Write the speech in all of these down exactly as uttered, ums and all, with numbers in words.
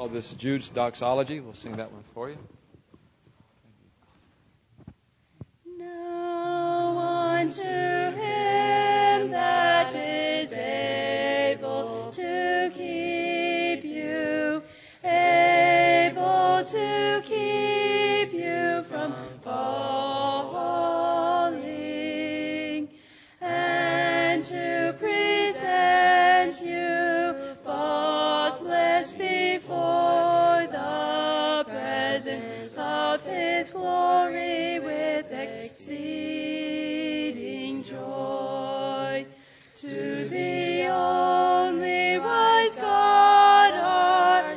call this Jude's Doxology. We'll sing that one for you. Now unto him that is able to keep you, able to keep you from falling, and to present you faultless before the presence of his glory with exceeding joy. To the only wise God our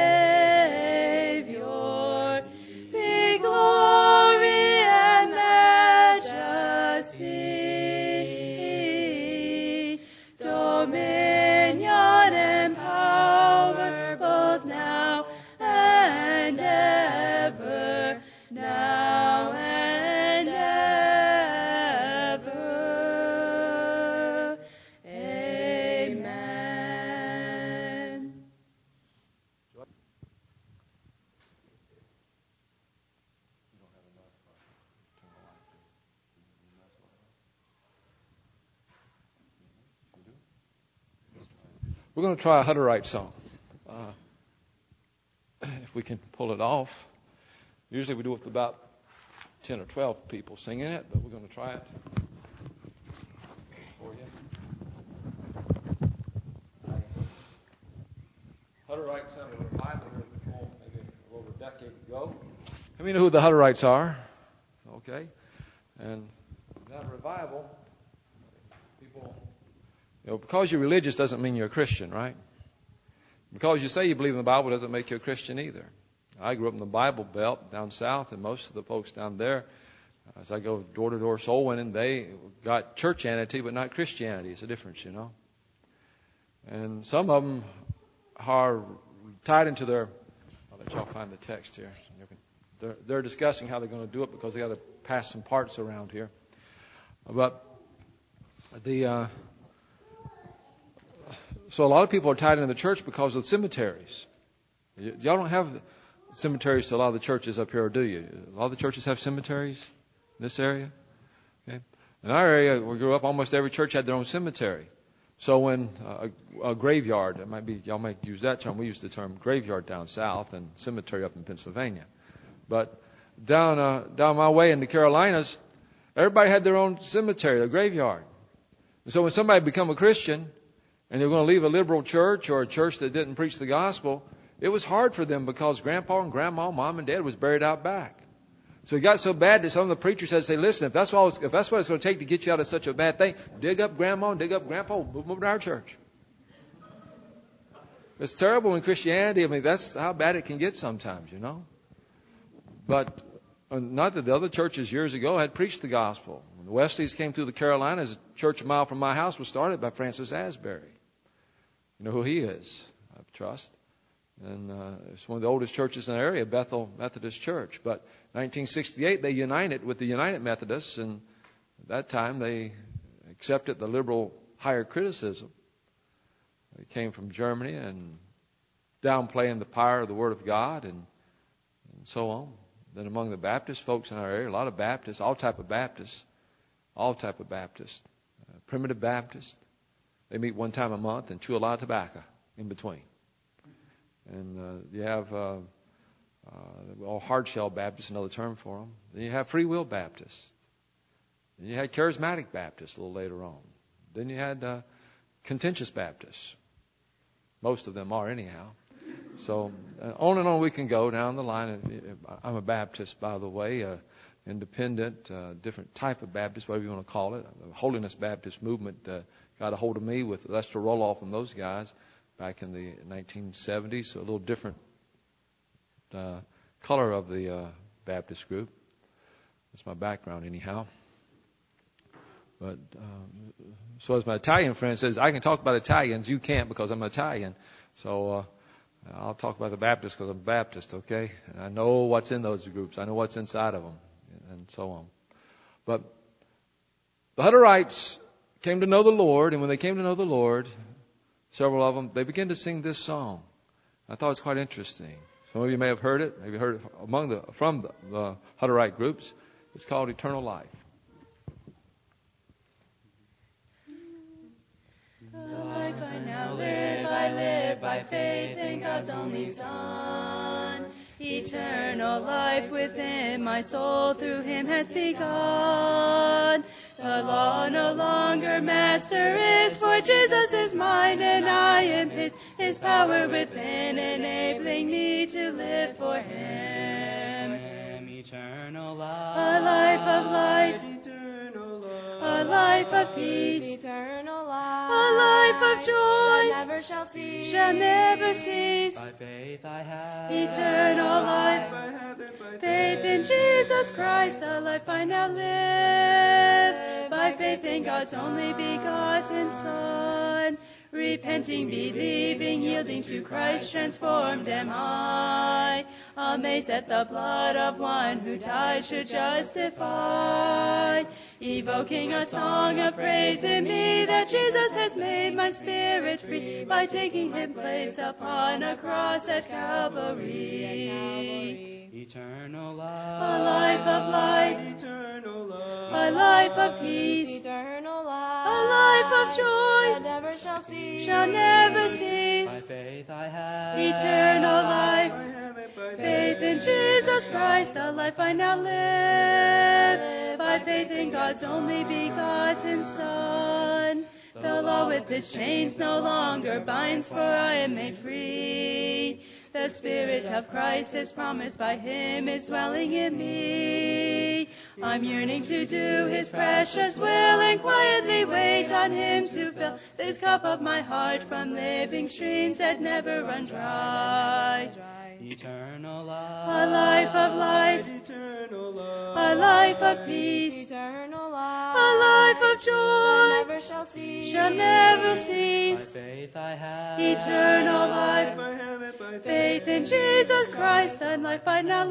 Savior be glory and majesty, dominion and power, both now and ever, now and ever. Amen. We're going to try a Hutterite song. Uh, if we can pull it off. Usually we do it with about ten or twelve people singing it, but we're going to try it for you. Hutterite sounded a revival here at home maybe over a decade ago. How many know who the Hutterites are? Okay. And that revival, people, you know, because you're religious doesn't mean you're a Christian, right? Because you say you believe in the Bible doesn't make you a Christian either. I grew up in the Bible Belt down south, and most of the folks down there, as I go door to door soul winning, they got churchianity but not Christianity. It's a difference, you know. And some of them are tied into their. I'll let y'all find the text here. They're, they're discussing how they're going to do it because they got to pass some parts around here. But the uh, so a lot of people are tied into the church because of cemeteries. Y- y'all don't have cemeteries to a lot of the churches up here, do you? A lot of the churches have cemeteries in this area. Okay. In our area, we grew up, almost every church had their own cemetery. So when uh, a, a graveyard, it might be, y'all might use that term. We use the term graveyard down south and cemetery up in Pennsylvania. But down uh, down my way in the Carolinas, everybody had their own cemetery, a graveyard. And so when somebody become a Christian and they're going to leave a liberal church or a church that didn't preach the gospel, it was hard for them because grandpa and grandma, mom and dad was buried out back. So it got so bad that some of the preachers had to say, listen, if that's what it's, if that's what it's going to take to get you out of such a bad thing, dig up grandma and dig up grandpa, move them over to our church. It's terrible in Christianity. I mean, that's how bad it can get sometimes, you know. But uh, not that the other churches years ago had preached the gospel. When the Wesleys came through the Carolinas, a church a mile from my house was started by Francis Asbury. You know who he is, I trust. And uh, it's one of the oldest churches in the area, Bethel Methodist Church. But in nineteen sixty-eight, they united with the United Methodists, and at that time they accepted the liberal higher criticism. They came from Germany and downplaying the power of the Word of God and, and so on. Then among the Baptist folks in our area, a lot of Baptists, all type of Baptists, all type of Baptists, uh, primitive Baptists. They meet one time a month and chew a lot of tobacco in between. And uh, you have uh, uh, all hard-shell Baptists, another term for them. Then you have free will Baptists. Then you had charismatic Baptists a little later on. Then you had uh, contentious Baptists. Most of them are anyhow. So uh, on and on we can go down the line. I'm a Baptist, by the way, uh, independent, uh, different type of Baptist, whatever you want to call it. The Holiness Baptist movement uh, got a hold of me with Lester Roloff and those guys back in the nineteen seventies, so a little different uh, color of the uh, Baptist group. That's my background anyhow. But um, so as my Italian friend says, I can talk about Italians, you can't because I'm Italian. So uh, I'll talk about the Baptists because I'm Baptist, okay? And I know what's in those groups. I know what's inside of them and so on. But the Hutterites came to know the Lord, and when they came to know the Lord, several of them, they began to sing this song. I thought it was quite interesting. Some of you may have heard it, maybe heard it among the, from the, the Hutterite groups. It's called Eternal Life. The life I now live, I live by faith in God's only Son. Eternal life within my soul through Him has begun. The law no longer master is, for Jesus is mine and I am His. His power within enabling me to live for Him. Eternal life, A life of light, eternal a life, life of peace, Eternal life, a life of that joy, never shall cease. shall never cease. by faith I have Eternal life, I have it by faith in Jesus Christ, the life I now live. By faith in God's only begotten Son. Repenting, believing, yielding to Christ, transformed am I. Amazed at the blood of one who died should justify. Evoking a song of praise in me that Jesus has made my spirit free by taking His place upon a cross at Calvary. eternal A life, life of light, eternal life, a life of peace, Eternal life, a life of that joy, never shall cease. shall never by cease. faith I have Eternal life, I have it by faith in Jesus Christ, the life I now live. By faith in God's only begotten Son. The law with its chains no longer binds, for I am made free. The Spirit of Christ is promised by Him is dwelling in me. I'm yearning to do His precious will and quietly wait on Him to fill this cup of my heart from living streams that never run dry. eternal life, A life of light, eternal life, a life of peace, Eternal life, a life of that joy, never shall cease. shall never by cease. faith I have Eternal life, I have it by faith in Jesus Christ, the life I now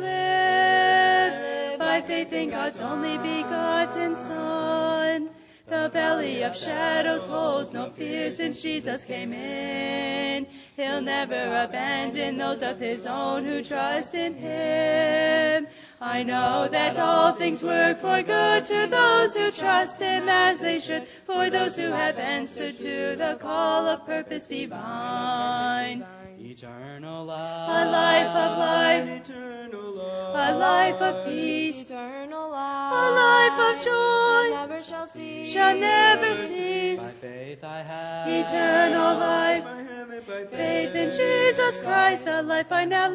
live. By faith in God's only begotten Son. The valley of shadows holds no fear since Jesus came in. He'll never abandon those of His own who trust in Him. I know that all things work for good to those who trust Him as they should, for those who have answered to the call of purpose divine. eternal life, A life of light, eternal life, a life of peace, Eternal life, a life of that joy, never shall cease. shall never by cease. faith I have Eternal life, I have it by faith in Jesus Christ, the life I now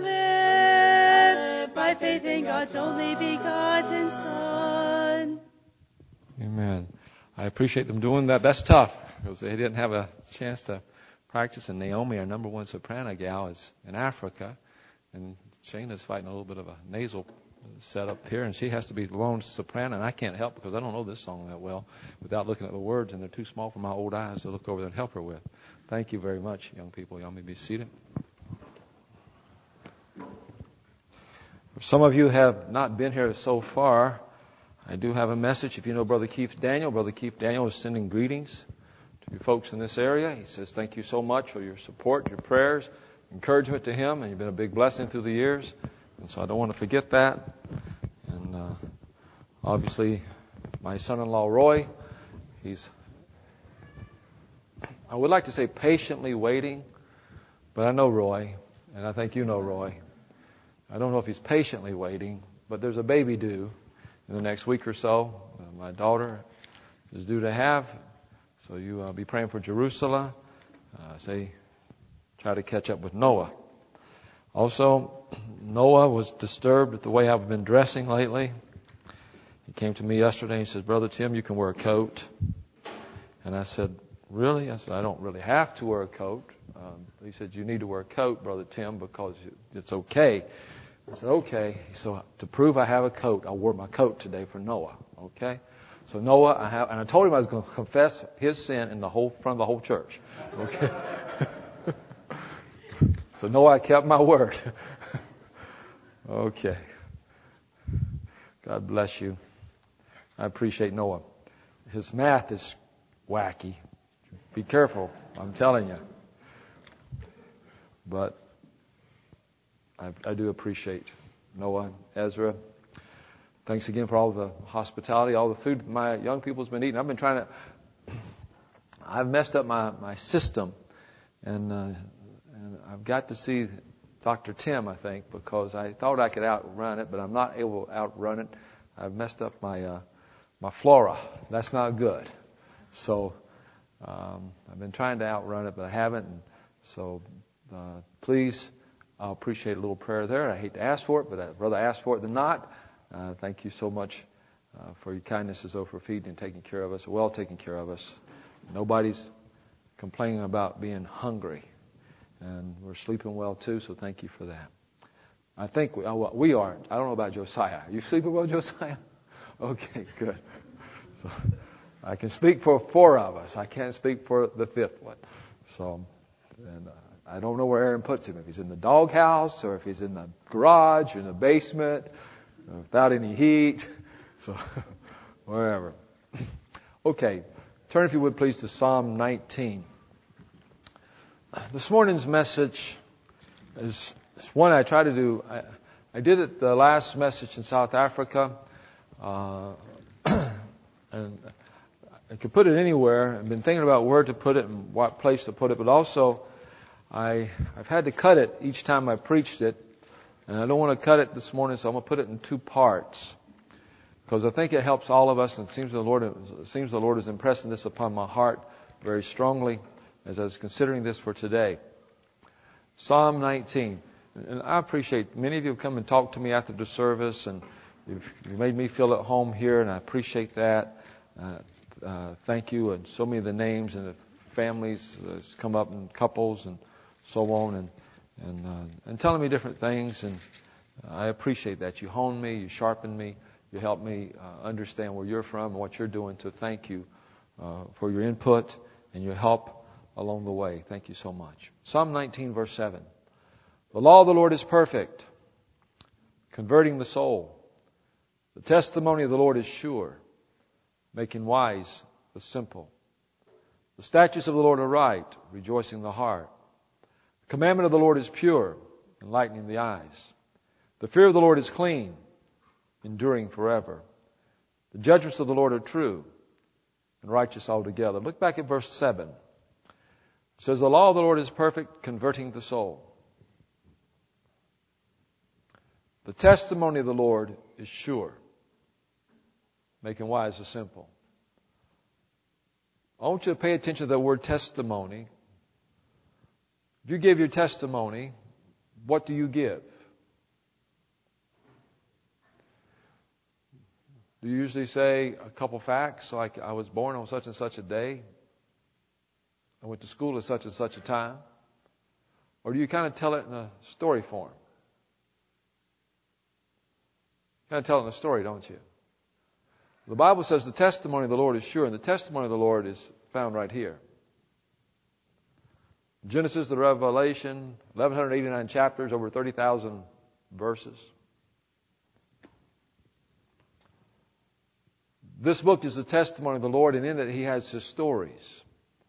live. By faith in God's only begotten Son. Amen. I appreciate them doing that. That's tough because they didn't have a chance to practice. And Naomi, our number one soprano gal, is in Africa. And Shayna's fighting a little bit of a nasal setup here. And she has to be lone soprano. And I can't help because I don't know this song that well without looking at the words. And they're too small for my old eyes to look over there and help her with. Thank you very much, young people. Y'all may be seated. Some of you have not been here so far. I do have a message. If you know Brother Keith Daniel, Brother Keith Daniel is sending greetings to you folks in this area. He says thank you so much for your support, your prayers, encouragement to him, and you've been a big blessing through the years. And so I don't want to forget that. And uh, obviously, my son-in-law Roy, he's, I would like to say patiently waiting, but I know Roy, and I think you know Roy. I don't know if he's patiently waiting, but there's a baby due in the next week or so. Uh, my daughter is due to have. So you uh, be praying for Jerusalem. Uh, say, try to catch up with Noah. Also, Noah was disturbed at the way I've been dressing lately. He came to me yesterday and he said, Brother Tim, you can wear a coat. And I said, really? I said, I don't really have to wear a coat. Um, he said, you need to wear a coat, Brother Tim, because it's okay. I said, okay. So to prove I have a coat, I wore my coat today for Noah. Okay? So Noah, I have, and I told him I was going to confess his sin in the whole front of the whole church. Okay? So Noah, I kept my word. Okay. God bless you. I appreciate Noah. His math is wacky. Be careful, I'm telling you. But I, I do appreciate Noah, Ezra. Thanks again for all the hospitality, all the food my young people's been eating. I've been trying to, I've messed up my, my system, and, uh, and I've got to see Doctor Tim, I think, because I thought I could outrun it, but I'm not able to outrun it. I've messed up my uh, my flora. That's not good. So um, I've been trying to outrun it, but I haven't. And so uh, please, I'll appreciate a little prayer there. I hate to ask for it, but I'd rather ask for it than not. Uh, thank you so much uh, for your kindness as though for feeding and taking care of us, well taking care of us. Nobody's complaining about being hungry. And we're sleeping well, too, so thank you for that. I think we, oh, we are. I don't know about Josiah. Are you sleeping well, Josiah? Okay, good. So I can speak for four of us. I can't speak for the fifth one. So, and uh, I don't know where Aaron puts him, if he's in the doghouse or if he's in the garage or in the basement uh, without any heat. So, wherever. Okay, turn, if you would, please, to Psalm nineteen. This morning's message is, is one I try to do. I, I did it the last message in South Africa, uh, and I could put it anywhere. I've been thinking about where to put it and what place to put it, but also I, I've had to cut it each time I preached it, and I don't want to cut it this morning, so I'm going to put it in two parts because I think it helps all of us, and it seems the Lord, it seems the Lord is impressing this upon my heart very strongly as I was considering this for today. Psalm nineteen. And I appreciate many of you have come and talked to me after the service, and you've, you've made me feel at home here, and I appreciate that. Uh, uh, thank you. And so many of the names and the families uh, come up, and couples and so on, and and uh, and telling me different things, and I appreciate that. You hone me, you sharpen me, you help me uh, understand where you're from and what you're doing. So thank you uh, for your input and your help along the way. Thank you so much. Psalm nineteen, verse seven. The law of the Lord is perfect, converting the soul. The testimony of the Lord is sure, making wise the simple. The statutes of the Lord are right, rejoicing the heart. The commandment of the Lord is pure, enlightening the eyes. The fear of the Lord is clean, enduring forever. The judgments of the Lord are true and righteous altogether. Look back at verse seven. It says, the law of the Lord is perfect, converting the soul. The testimony of the Lord is sure, making wise the simple. I want you to pay attention to the word testimony. If you give your testimony, what do you give? Do you usually say a couple facts, like I was born on such and such a day? I went to school at such and such a time? Or do you kind of tell it in a story form? You kind of tell it in a story, don't you? The Bible says the testimony of the Lord is sure, and the testimony of the Lord is found right here. Genesis to Revelation, eleven eighty-nine chapters, over thirty thousand verses. This book is the testimony of the Lord, and in it He has His stories.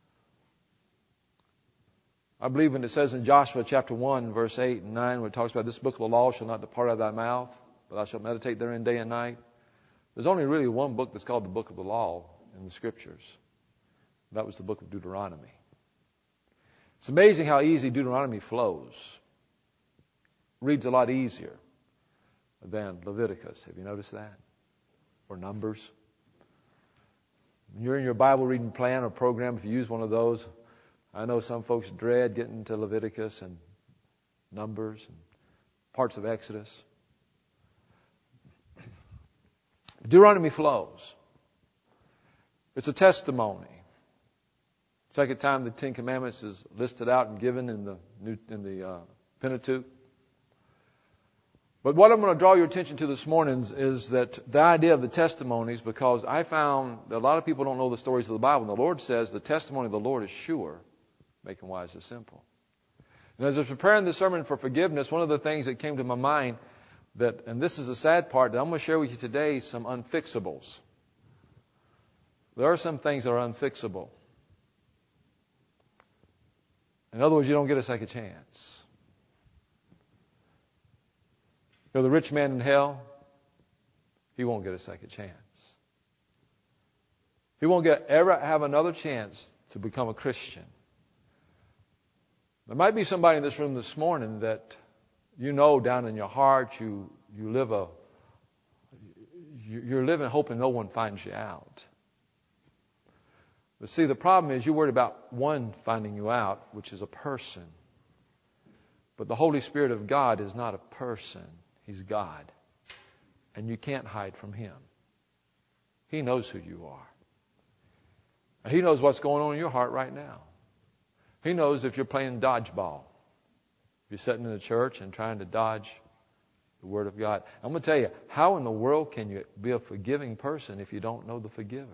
I believe when it says in Joshua chapter one, verse eight and nine, when it talks about this book of the law shall not depart out of thy mouth, but thou shalt meditate therein day and night. There's only really one book that's called the book of the law in the Scriptures. That was the book of Deuteronomy. It's amazing how easy Deuteronomy flows. Reads a lot easier than Leviticus. Have you noticed that? Or Numbers. When you're in your Bible reading plan or program, if you use one of those, I know some folks dread getting into Leviticus and Numbers and parts of Exodus. Deuteronomy flows. It's a testimony. Second time the Ten Commandments is listed out and given in the New, in the uh, Pentateuch. But what I'm going to draw your attention to this morning is that the idea of the testimonies, because I found that a lot of people don't know the stories of the Bible. And the Lord says the testimony of the Lord is sure, making wise the simple. And as I was preparing this sermon for forgiveness, one of the things that came to my mind that, and this is the sad part, that I'm going to share with you today some unfixables. There are some things that are unfixable. In other words, you don't get a second chance. You know, the rich man in hell, he won't get a second chance. He won't get ever have another chance to become a Christian. There might be somebody in this room this morning that you know down in your heart you you live a you're living hoping no one finds you out. But see, the problem is you're worried about one finding you out, which is a person. But the Holy Spirit of God is not a person. He's God. And you can't hide from Him. He knows who you are. He knows what's going on in your heart right now. He knows if you're playing dodgeball. You're sitting in the church and trying to dodge the Word of God. I'm going to tell you, how in the world can you be a forgiving person if you don't know the forgiver?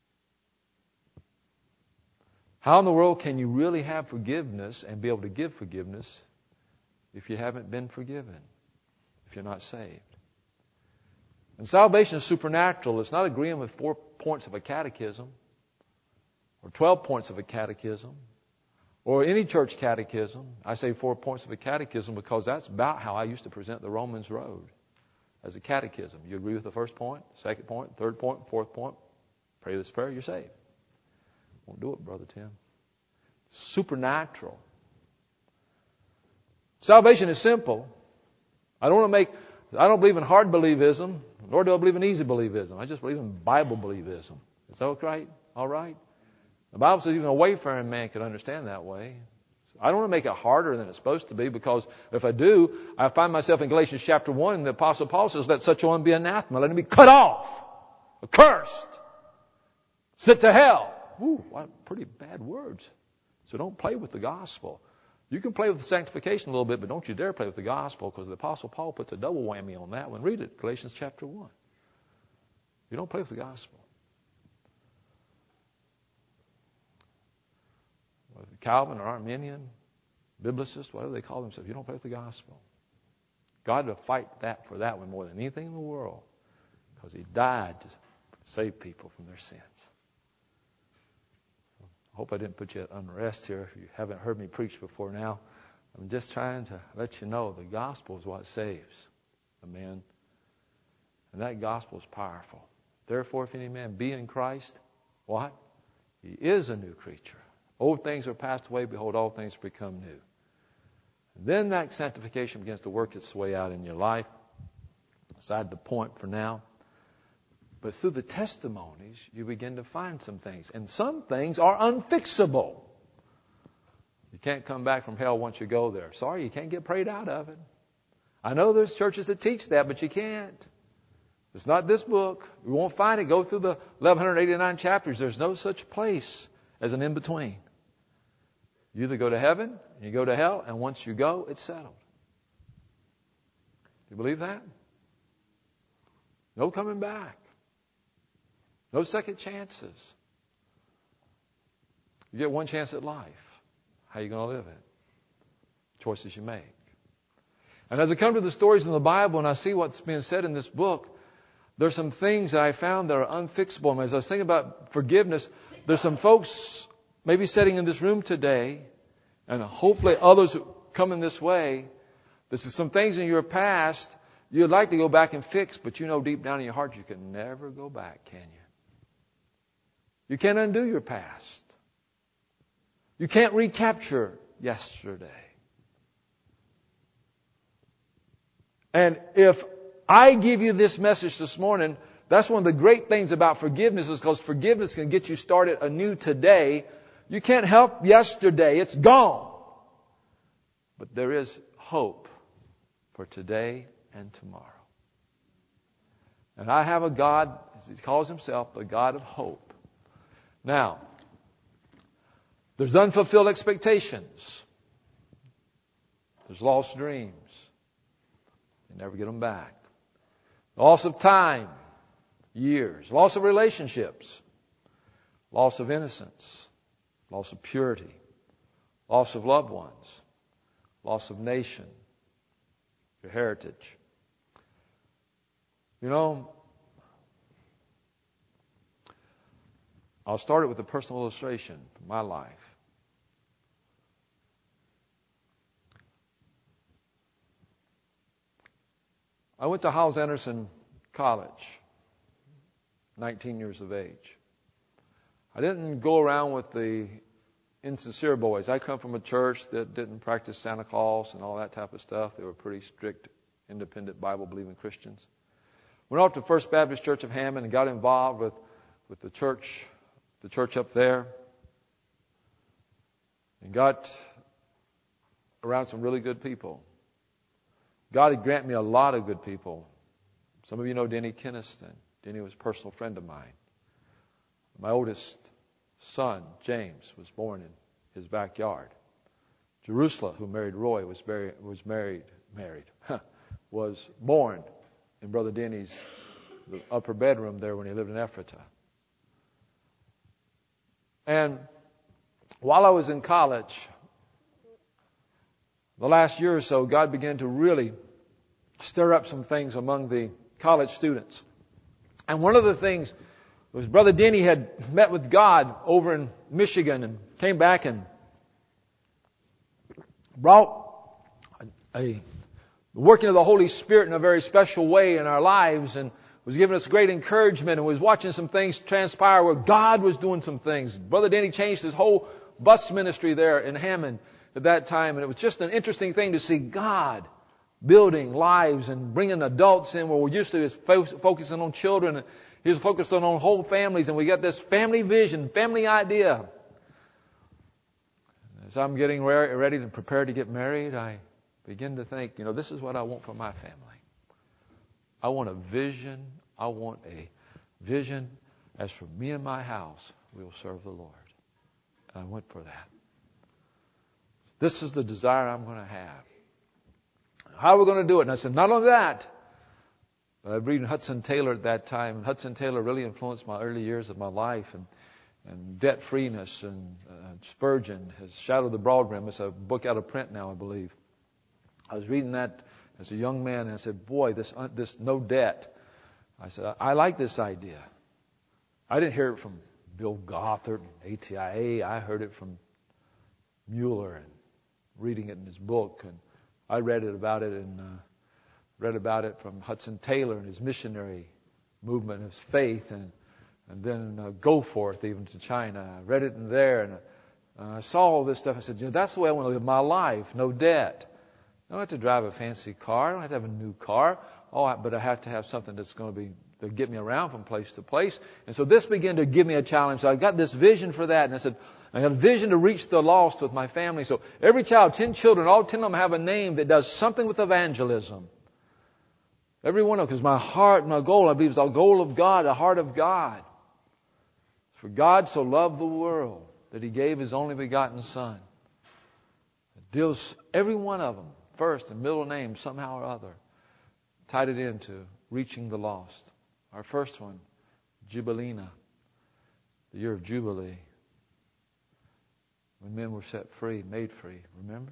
How in the world can you really have forgiveness and be able to give forgiveness if you haven't been forgiven, if you're not saved? And salvation is supernatural. It's not agreeing with four points of a catechism or twelve points of a catechism or any church catechism. I say four points of a catechism because that's about how I used to present the Romans Road as a catechism. You agree with the first point, second point, third point, fourth point. Pray this prayer, you're saved. Won't do it, Brother Tim. Supernatural. Salvation is simple. I don't want to make, I don't believe in hard believism, nor do I believe in easy believism. I just believe in Bible believism. Is that okay? All right? The Bible says even a wayfaring man could understand that way. I don't want to make it harder than it's supposed to be, because if I do, I find myself in Galatians chapter one, and the Apostle Paul says, let such a one be anathema, let him be cut off, accursed, sent to hell. Ooh, what pretty bad words. So don't play with the gospel. You can play with sanctification a little bit, but don't you dare play with the gospel, because the Apostle Paul puts a double whammy on that one. Read it, Galatians chapter one. You don't play with the gospel. Calvin or Arminian, biblicist, whatever they call themselves, you don't play with the gospel. God will fight that for that one more than anything in the world, because He died to save people from their sins. I hope I didn't put you at unrest here. If you haven't heard me preach before now, I'm just trying to let you know the gospel is what saves a man. And that gospel is powerful. Therefore, if any man be in Christ, what? He is a new creature. Old things are passed away. Behold, all things become new. And then that sanctification begins to work its way out in your life. Aside the point for now. But through the testimonies, you begin to find some things. And some things are unfixable. You can't come back from hell once you go there. Sorry, you can't get prayed out of it. I know there's churches that teach that, but you can't. It's not this book. You won't find it. Go through the eleven eighty-nine chapters. There's no such place as an in-between. You either go to heaven, and you go to hell, and once you go, it's settled. Do you believe that? No coming back. No second chances. You get one chance at life. How are you going to live it? Choices you make. And as I come to the stories in the Bible and I see what's being said in this book, there's some things that I found that are unfixable. And as I was thinking about forgiveness, there's some folks maybe sitting in this room today, and hopefully others who come in this way, this is some things in your past you'd like to go back and fix, but you know deep down in your heart you can never go back, can you? You can't undo your past. You can't recapture yesterday. And if I give you this message this morning, that's one of the great things about forgiveness, is because forgiveness can get you started anew today. You can't help yesterday. It's gone. But there is hope for today and tomorrow. And I have a God, as He calls Himself, the God of hope. Now, there's unfulfilled expectations. There's lost dreams. You never get them back. Loss of time, years. Loss of relationships. Loss of innocence. Loss of purity. Loss of loved ones. Loss of nation. Your heritage. You know, I'll start it with a personal illustration from my life. I went to Hyles Anderson College, nineteen years of age. I didn't go around with the insincere boys. I come from a church that didn't practice Santa Claus and all that type of stuff. They were pretty strict, independent, Bible-believing Christians. Went off to First Baptist Church of Hammond and got involved with, with the church, the church up there. And got around some really good people. God had granted me a lot of good people. Some of you know Denny Keniston. Denny was a personal friend of mine. My oldest son, James, was born in his backyard. Jerusalem, who married Roy, was, buried, was married, married, was born in Brother Denny's the upper bedroom there when he lived in Ephrata. And while I was in college, the last year or so, God began to really stir up some things among the college students. And one of the things was Brother Denny had met with God over in Michigan and came back and brought a, a working of the Holy Spirit in a very special way in our lives and was giving us great encouragement and was watching some things transpire where God was doing some things. Brother Denny changed his whole bus ministry there in Hammond at that time, and it was just an interesting thing to see God building lives and bringing adults in where we used to be focusing on children. He was focusing on whole families, and we got this family vision, family idea. As I'm getting ready to prepare to get married, I begin to think, you know, this is what I want for my family. I want a vision. I want a vision. As for me and my house, we will serve the Lord. And I went for that. This is the desire I'm going to have. How are we going to do it? And I said, not only that, but I was reading Hudson Taylor at that time. And Hudson Taylor really influenced my early years of my life. And, and Debt-Freeness and uh, Spurgeon, his Shadow of the Broad Rim. It's a book out of print now, I believe. I was reading that as a young man, and I said, boy, this uh, this no debt. I said, I, I like this idea. I didn't hear it from Bill Gothard and A T I A. I heard it from Mueller and reading it in his book. And I read it about it and uh, read about it from Hudson Taylor and his missionary movement, his faith, and and then uh, Goforth even to China. I read it in there, and uh, I saw all this stuff. I said, you know, that's the way I want to live my life. No debt. I don't have to drive a fancy car. I don't have to have a new car. Oh, I, but I have to have something that's going to be to get me around from place to place. And so this began to give me a challenge. So I got this vision for that, and I said, I got a vision to reach the lost with my family. So every child, ten children, all ten of them have a name that does something with evangelism. Every one of them, because my heart, my goal, I believe, is the goal of God, the heart of God. For God so loved the world that He gave His only begotten Son. It deals every one of them, first and middle name, somehow or other, tied it into reaching the lost. Our first one, Jubilina, the year of Jubilee, when men were set free, made free. Remember?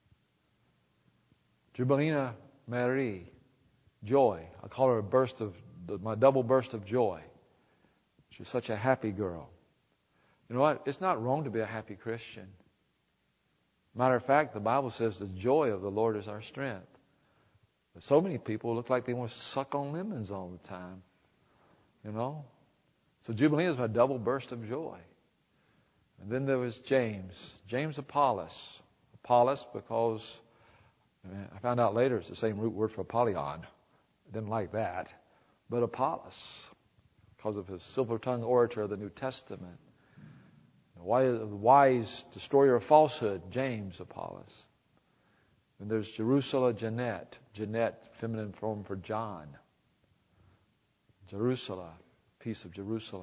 Jubilina Marie, joy. I call her a burst of my double burst of joy. She's such a happy girl. You know what? It's not wrong to be a happy Christian. Matter of fact, the Bible says the joy of the Lord is our strength. But so many people look like they want to suck on lemons all the time. You know? So Jubilee is my double burst of joy. And then there was James. James Apollos. Apollos because I, mean, I found out later it's the same root word for Apollyon. I didn't like that. But Apollos, because of his silver-tongued orator of the New Testament. The wise, wise destroyer of falsehood, James Apollos. And there's Jerusalem Jeanette. Jeanette, feminine form for John. Jerusalem, peace of Jerusalem.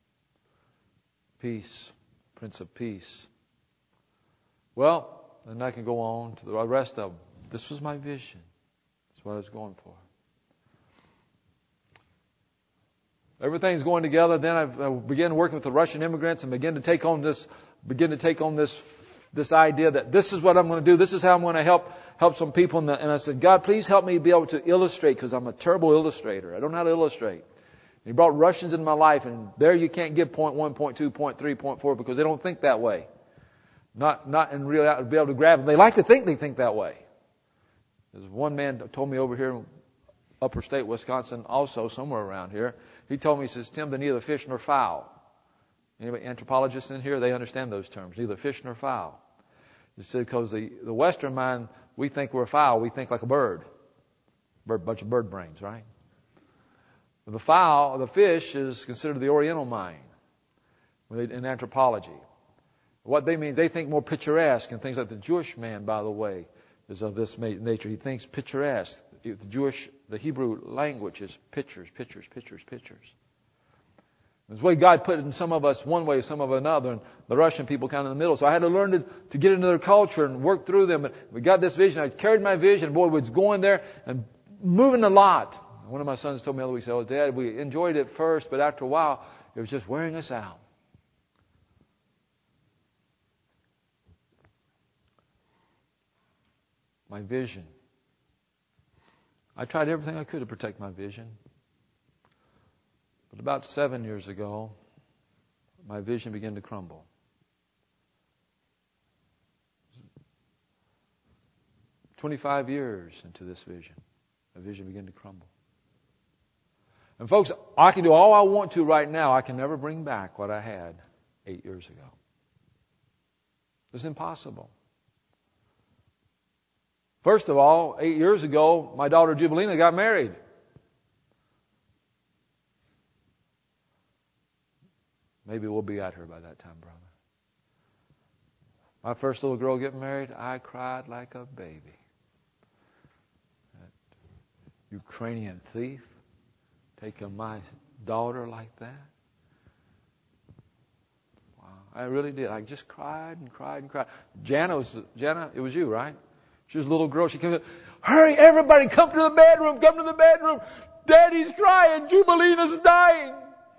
Peace, Prince of Peace. Well, then I can go on to the rest of them. This was my vision. That's what I was going for. Everything's going together. Then I began working with the Russian immigrants and began to take on this, begin to take on this, this idea that this is what I'm going to do. This is how I'm going to help, help some people. And, the, and I said, God, please help me be able to illustrate because I'm a terrible illustrator. I don't know how to illustrate. And He brought Russians into my life, and there you can't give point one, point two, point three, point four because they don't think that way. Not, not in reality, be able to grab them. They like to think they think that way. There's one man told me over here upper state Wisconsin, also somewhere around here. He told me, he says, Tim, they're neither fish nor fowl. Anybody anthropologists in here? They understand those terms, neither fish nor fowl. He said, because the, the Western mind, we think we're a fowl. We think like a bird. Bird, bunch of bird brains, right? The fowl, the fish, is considered the Oriental mind in anthropology. What they mean, they think more picturesque and things like the Jewish man, by the way, is of this nature. He thinks picturesque. The Jewish, the Hebrew language is pictures, pictures, pictures, pictures. It's the way God put it in some of us one way, some of another, and the Russian people kind of in the middle. So I had to learn to, to get into their culture and work through them. And we got this vision. I carried my vision. Boy, was going there and moving a lot. One of my sons told me the other week, he said, oh, Dad, we enjoyed it first, but after a while, it was just wearing us out. My vision. I tried everything I could to protect my vision. But about seven years ago, my vision began to crumble. twenty-five years into this vision, my vision began to crumble. And folks, I can do all I want to right now. I can never bring back what I had eight years ago. It's impossible. First of all, eight years ago, my daughter Jubilina got married. Maybe we'll be at her by that time, brother. My first little girl getting married, I cried like a baby. That Ukrainian thief taking my daughter like that. Wow, I really did. I just cried and cried and cried. Jana was Jana. It was you, right? She was a little girl. She came in. Hurry, everybody, come to the bedroom. Come to the bedroom. Daddy's crying. Jubilina's dying.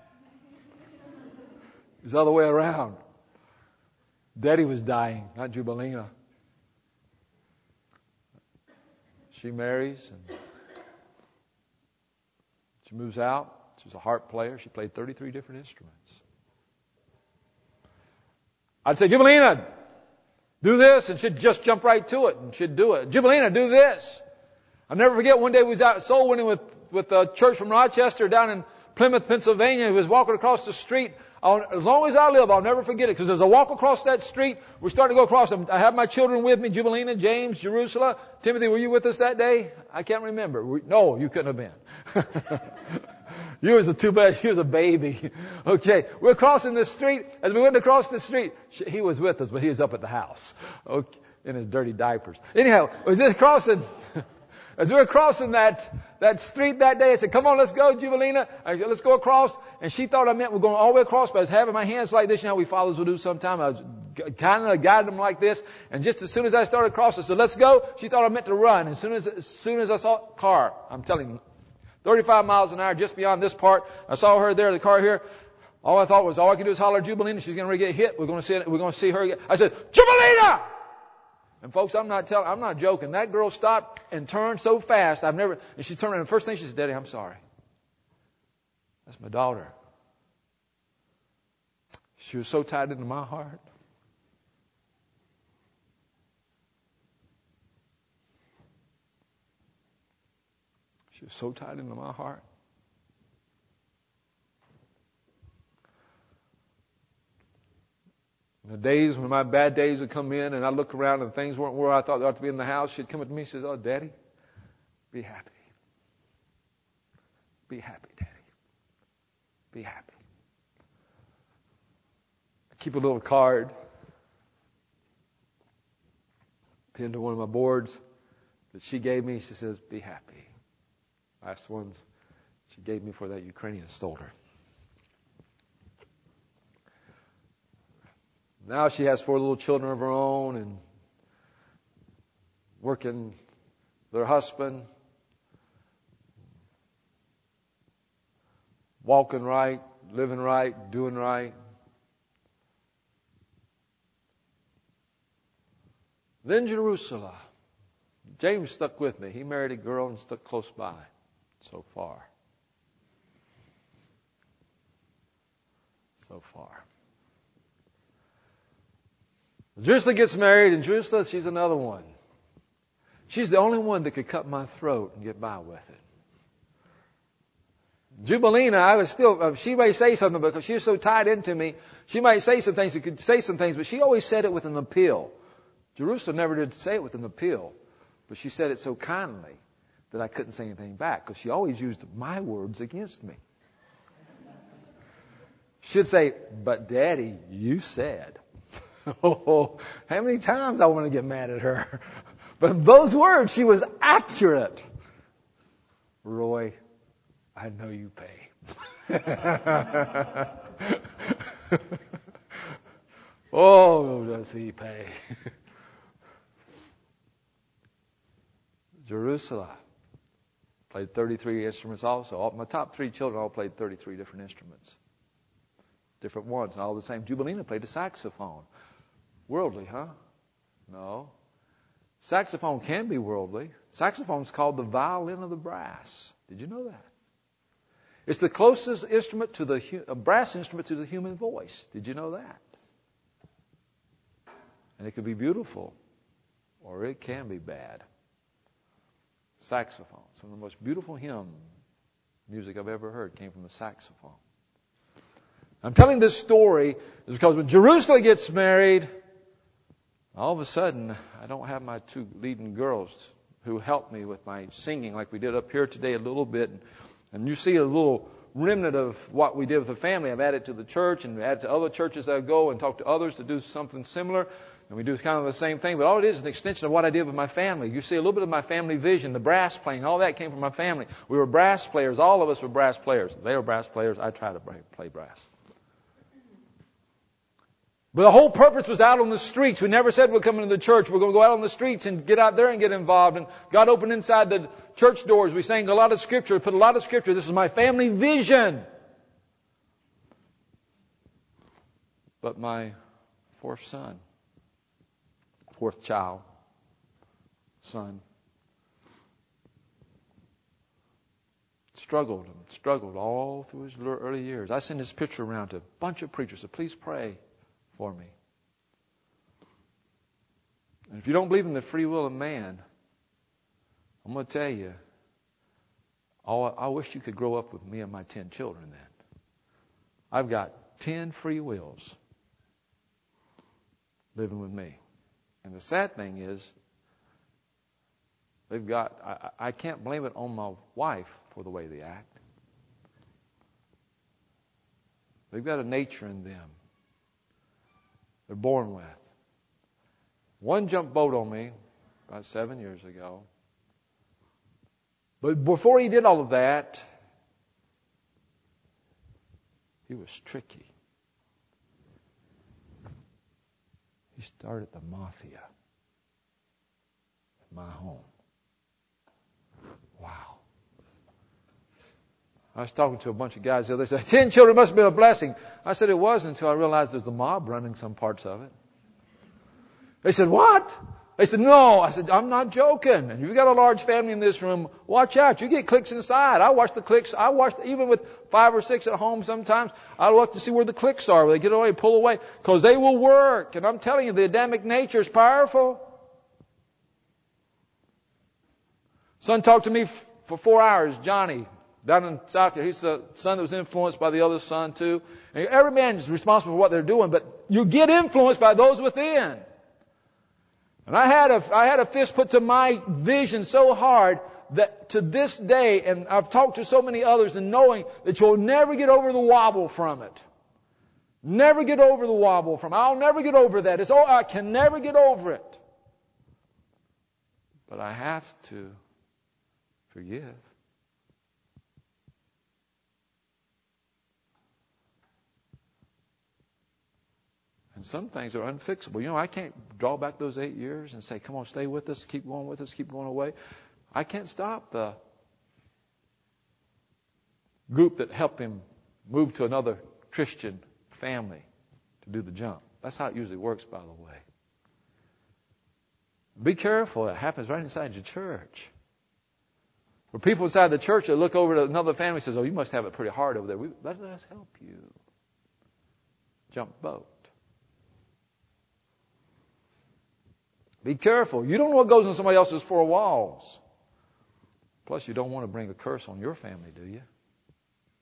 It was the other way around. Daddy was dying, not Jubilina. She marries and she moves out. She's a harp player. She played thirty-three different instruments. I'd say, Jubilina, do this, and she'd just jump right to it, and she'd do it. Jubilina, do this. I'll never forget, one day we was out soul winning with, with a church from Rochester down in Plymouth, Pennsylvania. He was walking across the street. I'll, as long as I live, I'll never forget it, because as I walk across that street, we're starting to go across. I have my children with me, Jubilina, James, Jerusalem. Timothy, were you with us that day? I can't remember. We, no, you couldn't have been. You was a too bad. She was a baby. Okay, we're crossing the street. As we went across the street, she, he was with us, but he was up at the house, okay, in his dirty diapers. Anyhow, was this crossing? As we were crossing that that street that day, I said, "Come on, let's go, Jubilina. I said, let's go across." And she thought I meant we're going all the way across, but I was having my hands like this. You know how we fathers will do sometime. I was kind of guiding them like this. And just as soon as I started crossing, I said, "Let's go." She thought I meant to run. As soon as as soon as I saw a car, I'm telling you, thirty-five miles an hour just beyond this part. I saw her there, the car here. All I thought was, all I could do is holler Jubilina. She's going to get hit. We're going to see it. We're going to see her again. I said, "Jubilina!" And folks, I'm not telling, I'm not joking. That girl stopped and turned so fast. I've never, and she turned around, and the first thing she said, "Daddy, I'm sorry." That's my daughter. She was so tied into my heart. She was so tied into my heart. The days when my bad days would come in and I'd look around and things weren't where I thought they ought to be in the house, she'd come up to me and says, "Oh, Daddy, be happy. Be happy, Daddy. Be happy." I keep a little card pinned to one of my boards that she gave me. She says, "Be happy." Last ones she gave me for that Ukrainian stole her. Now she has four little children of her own and working with her husband, walking right, living right, doing right. Then Jerusalem. James stuck with me. He married a girl and stuck close by so far. So far. Jerusalem gets married, and Jerusalem, she's another one. She's the only one that could cut my throat and get by with it. Jubilina, I was still, uh, she may say something because she was so tied into me. She might say some things, she could say some things, but she always said it with an appeal. Jerusalem never did say it with an appeal, but she said it so kindly that I couldn't say anything back because she always used my words against me. She'd say, but Daddy, you said. Oh, how many times I want to get mad at her. But those words, she was accurate. Roy, I know you pay. Oh, does he pay? Jerusalem played thirty-three instruments also. All, my top three children all played thirty-three different instruments. Different ones, all the same. Jubilina played the saxophone. Worldly, huh? No. Saxophone can be worldly. Saxophone's called the violin of the brass. Did you know that? It's the closest instrument to the a brass instrument to the human voice. Did you know that? And it can be beautiful, or it can be bad. Saxophone. Some of the most beautiful hymn music I've ever heard came from the saxophone. I'm telling this story is because when Jerusalem gets married, all of a sudden, I don't have my two leading girls who helped me with my singing like we did up here today a little bit. And you see a little remnant of what we did with the family. I've added to the church and added to other churches I go and talk to others to do something similar. And we do kind of the same thing. But all it is is an extension of what I did with my family. You see a little bit of my family vision, the brass playing. All that came from my family. We were brass players. All of us were brass players. They were brass players. I tried to play brass. But the whole purpose was out on the streets. We never said we're coming to the church. We're going to go out on the streets and get out there and get involved. And God opened inside the church doors. We sang a lot of scripture, put a lot of scripture. This is my family vision. But my fourth son, fourth child, son, struggled and struggled all through his early years. I sent this picture around to a bunch of preachers. So please pray for me. And if you don't believe in the free will of man, I'm going to tell you, all, I wish you could grow up with me and my ten children then. I've got ten free wills living with me. And the sad thing is, they've got, I, I can't blame it on my wife for the way they act. They've got a nature in them they're born with. One jumped boat on me about seven years ago. But before he did all of that, he was tricky. He started the mafia at my home. Wow. I was talking to a bunch of guys the other day. They said, ten children must have been a blessing. I said, it wasn't until I realized there's a mob running some parts of it. They said, what? They said, no. I said, I'm not joking. And you've got a large family in this room, watch out. You get cliques inside. I watch the cliques. I watch, even with five or six at home sometimes, I look to see where the cliques are, where they get away, pull away, because they will work. And I'm telling you, the Adamic nature is powerful. Son talked to me f- for four hours, Johnny. Down in South Carolina, he's the son that was influenced by the other son too. And every man is responsible for what they're doing, but you get influenced by those within. And I had a, I had a fist put to my vision so hard that to this day, and I've talked to so many others and knowing that you'll never get over the wobble from it. Never get over the wobble from it. I'll never get over that. It's, oh, I can never get over it. But I have to forgive. And some things are unfixable. You know, I can't draw back those eight years and say, come on, stay with us, keep going with us, keep going away. I can't stop the group that helped him move to another Christian family to do the jump. That's how it usually works, by the way. Be careful. It happens right inside your church. For people inside the church that look over to another family and says, oh, you must have it pretty hard over there. We, let us help you. Jump boat. Be careful. You don't know what goes in somebody else's four walls. Plus, you don't want to bring a curse on your family, do you?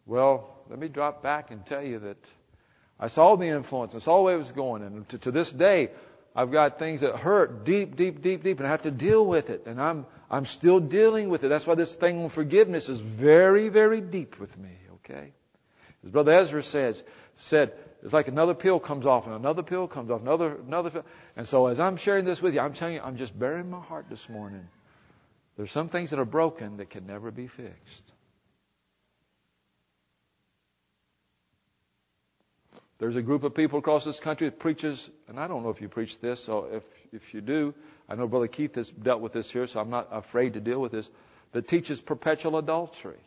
Well, let me drop back and tell you that I saw the influence. I saw the way it was going. And to, to this day, I've got things that hurt deep, deep, deep, deep, and I have to deal with it. And I'm I'm still dealing with it. That's why this thing on forgiveness is very, very deep with me, okay? As Brother Ezra says, said, it's like another pill comes off and another pill comes off, another, another pill. And so as I'm sharing this with you, I'm telling you, I'm just bearing my heart this morning. There's some things that are broken that can never be fixed. There's a group of people across this country that preaches, and I don't know if you preach this, so if if you do, I know Brother Keith has dealt with this here, so I'm not afraid to deal with this, that teaches perpetual adultery.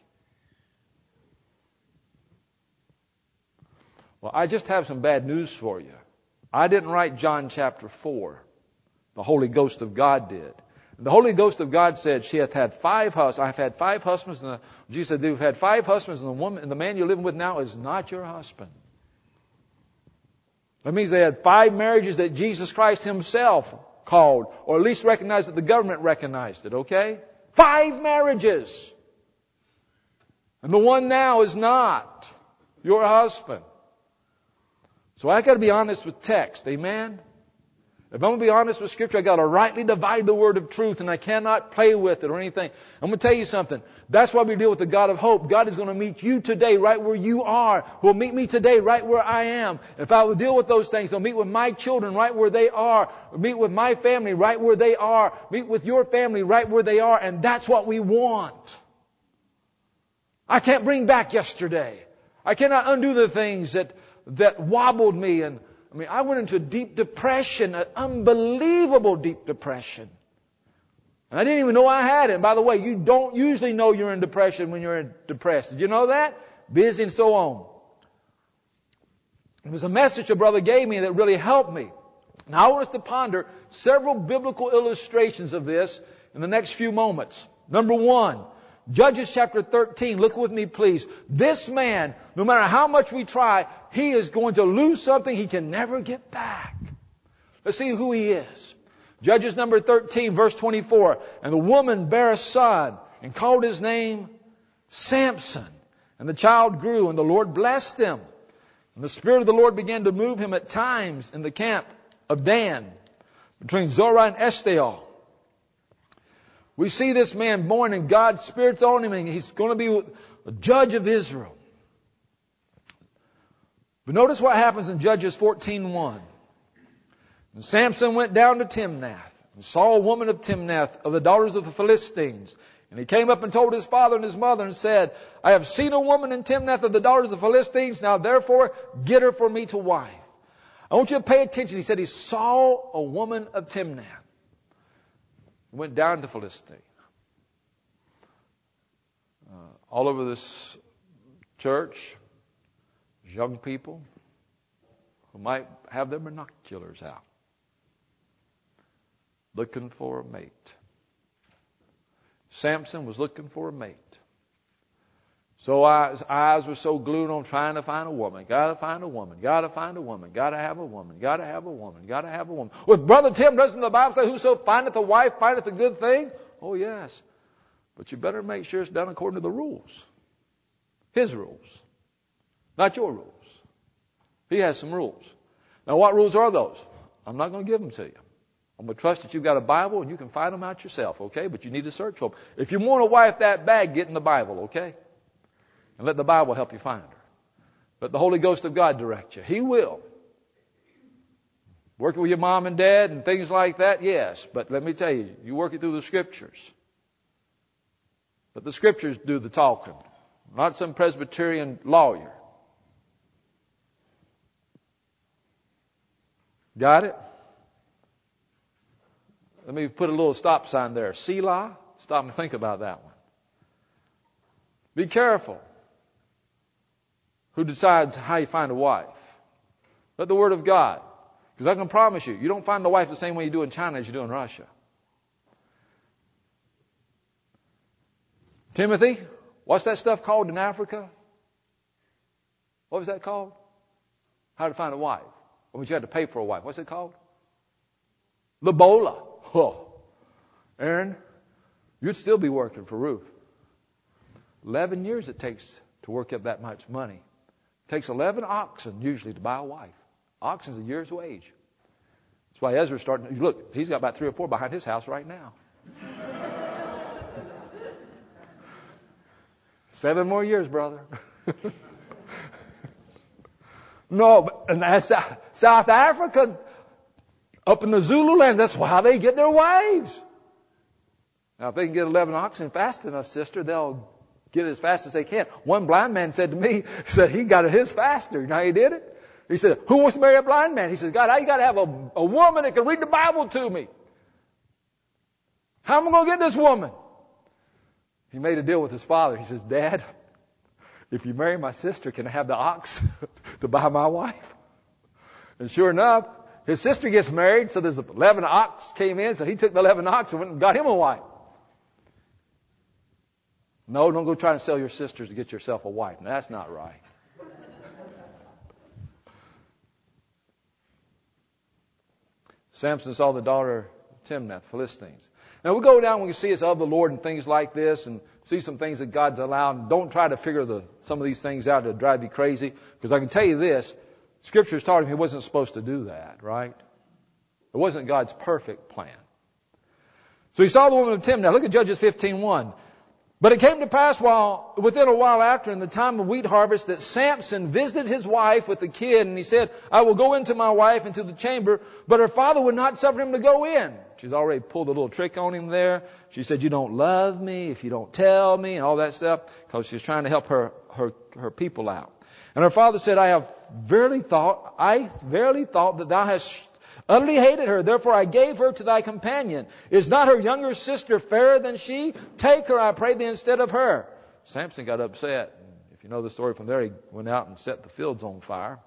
Well, I just have some bad news for you. I didn't write John chapter four. The Holy Ghost of God did. The Holy Ghost of God said, she hath had five husbands. I've had five husbands. And the, Jesus said, you've had five husbands, and the woman, and the man you're living with now is not your husband. That means they had five marriages that Jesus Christ himself called, or at least recognized that the government recognized it, okay? Five marriages. And the one now is not your husband. So I got to be honest with text, amen? If I'm going to be honest with Scripture, I got to rightly divide the word of truth, and I cannot play with it or anything. I'm going to tell you something. That's why we deal with the God of hope. God is going to meet you today right where you are. He'll meet me today right where I am. If I will deal with those things, He'll meet with my children right where they are. Meet with my family right where they are. Meet with your family right where they are. And that's what we want. I can't bring back yesterday. I cannot undo the things that, that wobbled me. And I mean, I went into a deep depression, an unbelievable deep depression. And I didn't even know I had it. And by the way, you don't usually know you're in depression when you're depressed. Did you know that? Busy and so on. It was a message a brother gave me that really helped me. Now I want us to ponder several biblical illustrations of this in the next few moments. Number one, Judges chapter thirteen. Look with me, please. This man, no matter how much we try, he is going to lose something he can never get back. Let's see who he is. Judges number thirteen, verse twenty-four. And the woman bare a son and called his name Samson. And the child grew, and the Lord blessed him. And the Spirit of the Lord began to move him at times in the camp of Dan, between Zorah and Eshtaol. We see this man born and God's Spirit's on him, and he's going to be a judge of Israel. But notice what happens in Judges fourteen one. And Samson went down to Timnath and saw a woman of Timnath of the daughters of the Philistines. And he came up and told his father and his mother and said, I have seen a woman in Timnath of the daughters of the Philistines. Now therefore get her for me to wife. I want you to pay attention. He said he saw a woman of Timnath. He went down to Philistine. Uh, all over this church, young people who might have their binoculars out, looking for a mate. Samson was looking for a mate. So his eyes were so glued on trying to find a woman. Gotta find a woman. Gotta find a woman. Gotta have a woman. Gotta have a woman. Gotta have a woman. Well, Brother Tim, doesn't the Bible say, whoso findeth a wife findeth a good thing? Oh, yes. But you better make sure it's done according to the rules. His rules. Not your rules. He has some rules. Now, what rules are those? I'm not going to give them to you. I'm going to trust that you've got a Bible and you can find them out yourself, okay? But you need to search for them. If you want a wife that bad, get in the Bible, okay? And let the Bible help you find her. Let the Holy Ghost of God direct you. He will. Working with your mom and dad and things like that, yes. But let me tell you, you work it through the Scriptures. Let the Scriptures do the talking, not some Presbyterian lawyer. Got it? Let me put a little stop sign there. Selah. Stop and think about that one. Be careful who decides how you find a wife. Let the Word of God. Because I can promise you, you don't find the wife the same way you do in China as you do in Russia. Timothy, what's that stuff called in Africa? What was that called? How to find a wife. Or you had to pay for a wife. What's it called? Lobola. Oh. Aaron, you'd still be working for Ruth. Eleven years it takes to to work up that much money. It takes eleven oxen usually to buy a wife. Oxen's a year's wage. That's why Ezra's starting. Look, he's got about three or four behind his house right now. Seven more years, brother. No, but and that's South Africa, up in the Zululand, that's how they get their wives. Now, if they can get eleven oxen fast enough, sister, they'll get it as fast as they can. One blind man said to me, he said he got it his faster. You know how he did it? He said, who wants to marry a blind man? He says, God, I got to have a, a woman that can read the Bible to me. How am I going to get this woman? He made a deal with his father. He says, Dad, if you marry my sister, can I have the ox to buy my wife? And sure enough, his sister gets married, so there's eleven ox came in, so he took the eleven ox and went and got him a wife. No, don't go trying to sell your sisters to get yourself a wife. No, that's not right. Samson saw the daughter of Timnath, Philistines. Now we go down, we can see it's of the Lord and things like this, and see some things that God's allowed. Don't try to figure the, some of these things out to drive you crazy, because I can tell you this, Scripture's taught him he wasn't supposed to do that, right? It wasn't God's perfect plan. So he saw the woman of Timnath. Look at Judges fifteen one. But it came to pass while, within a while after, in the time of wheat harvest, that Samson visited his wife with the kid, and he said, I will go into my wife into the chamber, but her father would not suffer him to go in. She's already pulled a little trick on him there. She said, you don't love me if you don't tell me, and all that stuff, because she's trying to help her, her, her people out. And her father said, I have verily thought, I verily thought that thou hast utterly hated her, therefore I gave her to thy companion. Is not her younger sister fairer than she? Take her, I pray thee, instead of her. Samson got upset. If you know the story from there, he went out and set the fields on fire.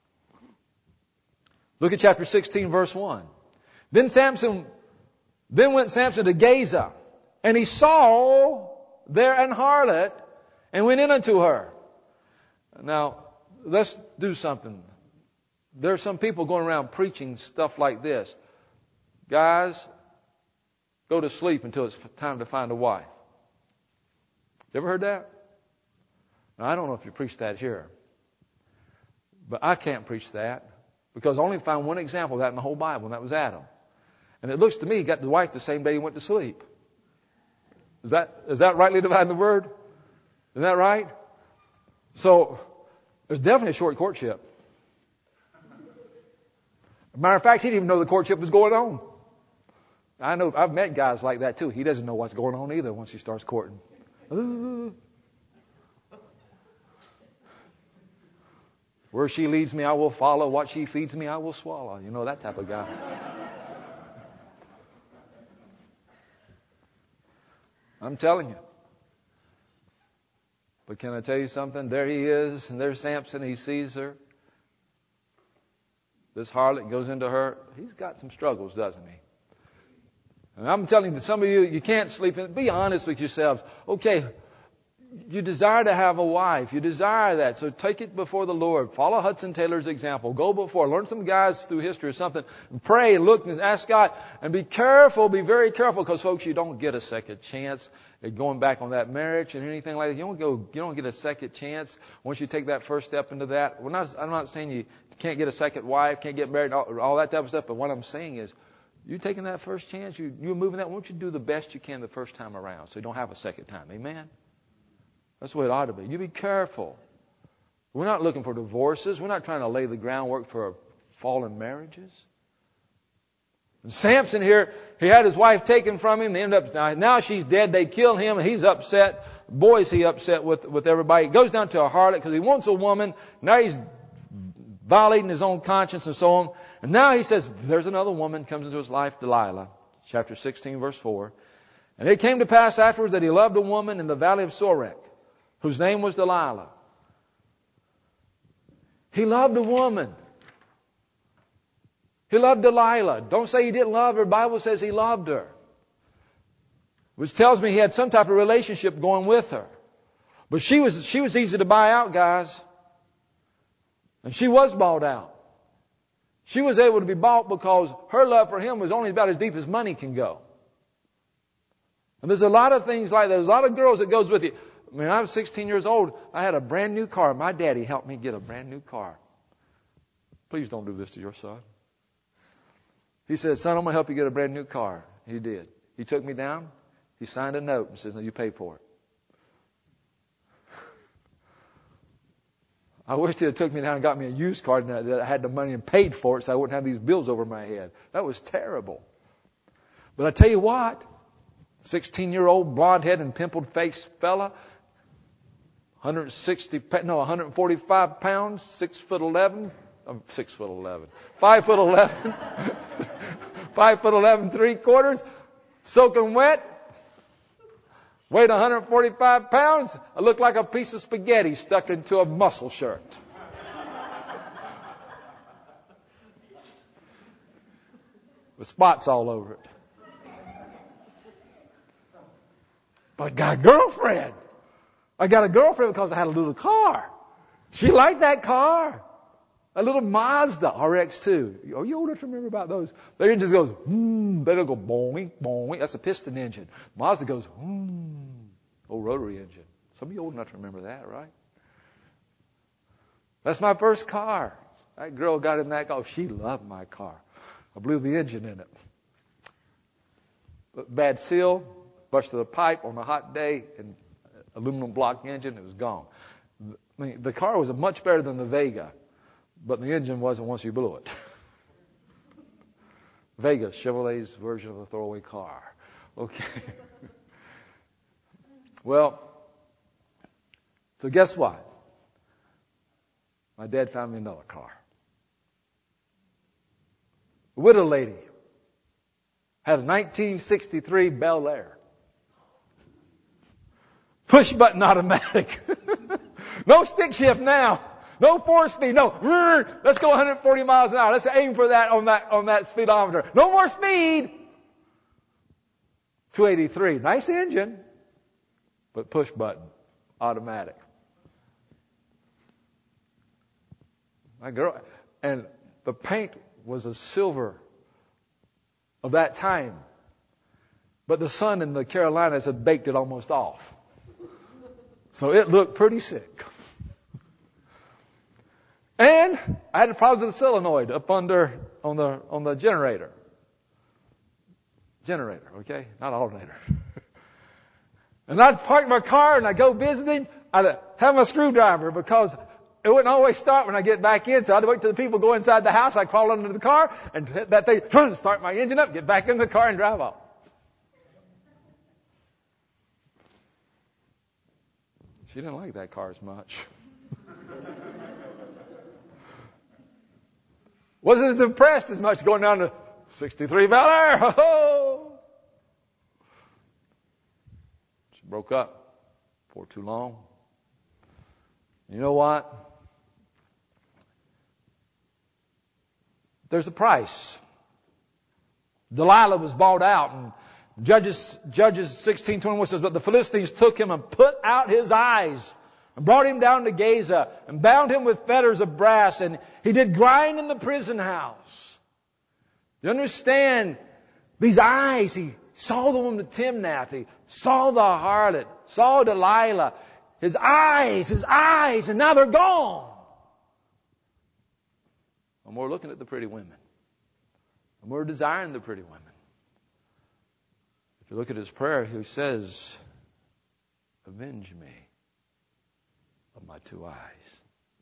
Look at chapter sixteen, verse one. Then Samson, then went Samson to Gaza, and he saw there an harlot, and went in unto her. Now, let's do something. There are some people going around preaching stuff like this. Guys, go to sleep until it's time to find a wife. You ever heard that? Now, I don't know if you preach that here. But I can't preach that, because I only found one example of that in the whole Bible, and that was Adam. And it looks to me he got the wife the same day he went to sleep. Is that, is that rightly dividing the word? Is that right? So, there's definitely a short courtship. Matter of fact, he didn't even know the courtship was going on. I know, I've met guys like that too. He doesn't know what's going on either once he starts courting. Ooh. Where she leads me, I will follow. What she feeds me, I will swallow. You know, that type of guy. I'm telling you. But can I tell you something? There he is, and there's Samson. He sees her. This harlot goes into her. He's got some struggles, doesn't he? And I'm telling you that some of you, you can't sleep. Be honest with yourselves. Okay, you desire to have a wife. You desire that. So take it before the Lord. Follow Hudson Taylor's example. Go before. Learn some guys through history or something. And pray and look and ask God. And be careful. Be very careful. Because, folks, you don't get a second chance at going back on that marriage and anything like that. You don't go. You don't get a second chance once you take that first step into that. We're not, I'm not saying you can't get a second wife, can't get married, all, all that type of stuff. But what I'm saying is, you taking that first chance, you, you're moving that. Why don't you do the best you can the first time around so you don't have a second time? Amen? That's the way it ought to be. You be careful. We're not looking for divorces. We're not trying to lay the groundwork for fallen marriages. And Samson here, he had his wife taken from him. They end up, now she's dead. They kill him, and he's upset. Boy, is he upset with, with everybody. He goes down to a harlot because he wants a woman. Now he's violating his own conscience and so on. And now he says, there's another woman comes into his life, Delilah. Chapter sixteen, verse four. And it came to pass afterwards that he loved a woman in the valley of Sorek, whose name was Delilah. He loved a woman. He loved Delilah. Don't say he didn't love her. The Bible says he loved her. Which tells me he had some type of relationship going with her. But she was, she was easy to buy out, guys. And she was bought out. She was able to be bought because her love for him was only about as deep as money can go. And there's a lot of things like that. There's a lot of girls that goes with you. when I was sixteen years old, I had a brand new car. My daddy helped me get a brand new car. Please don't do this to your son. He said, son, I'm going to help you get a brand new car. He did. He took me down. He signed a note and says, no, you pay for it. I wish he had took me down and got me a used car and that I had the money and paid for it so I wouldn't have these bills over my head. That was terrible. But I tell you what, sixteen-year-old blonde-headed and pimpled-faced fella, one hundred sixty, no, one hundred forty-five pounds, six foot eleven, um, six foot eleven, five foot eleven, five foot eleven, three quarters, soaking wet. Weighed one hundred forty-five pounds. I looked like a piece of spaghetti stuck into a muscle shirt. With spots all over it. But I got a girlfriend. I got a girlfriend because I had a little car. She liked that car. A little Mazda R X two. Are you old enough to remember about those? The engine just goes, hmm. They don't go boing, boing. That's a piston engine. Mazda goes, hmm. Old rotary engine. Some of you old enough to remember that, right? That's my first car. That girl got in that car. Oh, she loved my car. I blew the engine in it. Bad seal, busted a pipe on a hot day, and aluminum block engine, it was gone. I mean, the car was much better than the Vega. But the engine wasn't once you blew it. Vega, Chevrolet's version of a throwaway car. Okay. Well, so guess what? My dad found me another car. A widow lady had a nineteen sixty-three Bel Air. Push button automatic. No stick shift now. No four speed. No. Let's go one hundred forty miles an hour. Let's aim for that on that on that speedometer. No more speed. two eighty-three. Nice engine, but push button, automatic. My girl, and the paint was a silver of that time, but the sun in the Carolinas had baked it almost off, so it looked pretty sick. And I had a problem with the solenoid up under on the on the generator. Generator, okay, not alternator. And I'd park my car and I'd go visiting. I'd have my screwdriver because it wouldn't always start when I get back in. So I'd wait till the people go inside the house. I'd crawl under the car and hit that thing, start my engine up, get back in the car and drive off. She didn't like that car as much. Wasn't as impressed as much going down to sixty-three Bel Air. Ho-ho! She broke up for too long. You know what? There's a price. Delilah was bought out, and Judges Judges sixteen twenty-one says, but the Philistines took him and put out his eyes and brought him down to Gaza and bound him with fetters of brass, and he did grind in the prison house. You understand? These eyes, he saw the woman of Timnath, he saw the harlot, saw Delilah. His eyes, his eyes, and now they're gone. And we're looking at the pretty women. And we're desiring the pretty women. If you look at his prayer, he says, avenge me of my two eyes.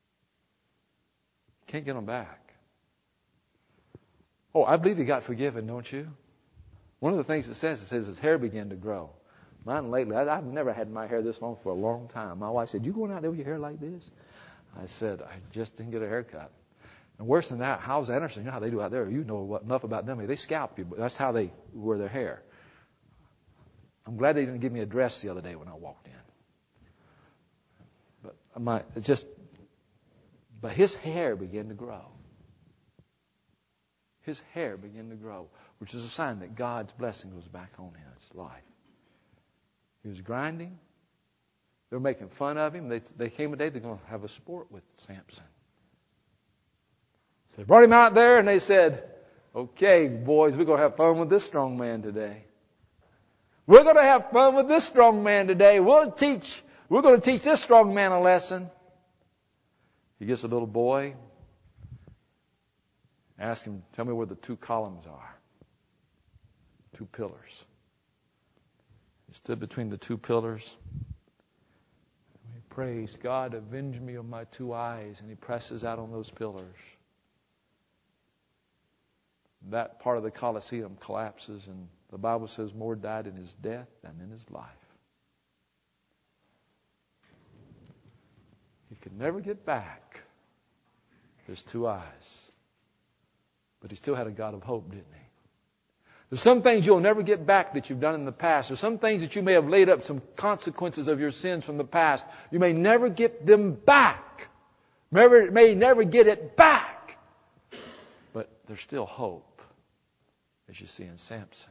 Can't get them back. Oh, I believe he got forgiven, don't you? One of the things it says, it says his hair began to grow. Mine lately, I, I've never had my hair this long for a long time. My wife said, you going out there with your hair like this? I said, I just didn't get a haircut. And worse than that, House Anderson, you know how they do out there. You know what, enough about them. They scalp you, but that's how they wear their hair. I'm glad they didn't give me a dress the other day when I walked in. But my, it's just, but his hair began to grow. His hair began to grow, which is a sign that God's blessing was back on his life. He was grinding. They were making fun of him. They, they came a day, they're going to have a sport with Samson. So they brought him out there and they said, okay, boys, we're going to have fun with this strong man today. We're going to have fun with this strong man today. We'll teach, we're going to teach this strong man a lesson. He gets a little boy. Ask him, tell me where the two columns are. Two pillars. He stood between the two pillars. He prays, God, avenge me of my two eyes. And he presses out on those pillars. That part of the Colosseum collapses, and the Bible says more died in his death than in his life. He could never get back his two eyes. But he still had a God of hope, didn't he? There's some things you'll never get back that you've done in the past. There's some things that you may have laid up, some consequences of your sins from the past. You may never get them back. Never, may never get it back. But there's still hope, as you see in Samson.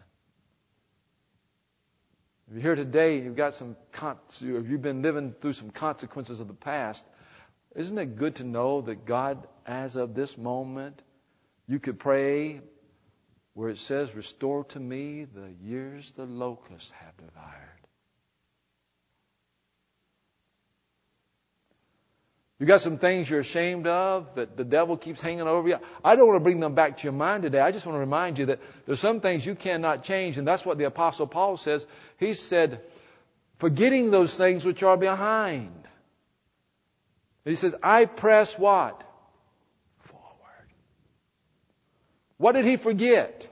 If you're here today, you've got some, if you've been living through some consequences of the past, isn't it good to know that God, as of this moment, you could pray where it says, restore to me the years the locusts have devoured. You got some things you're ashamed of that the devil keeps hanging over you. I don't want to bring them back to your mind today. I just want to remind you that there's some things you cannot change, and that's what the Apostle Paul says. He said, forgetting those things which are behind. He says, I press what? What did he forget?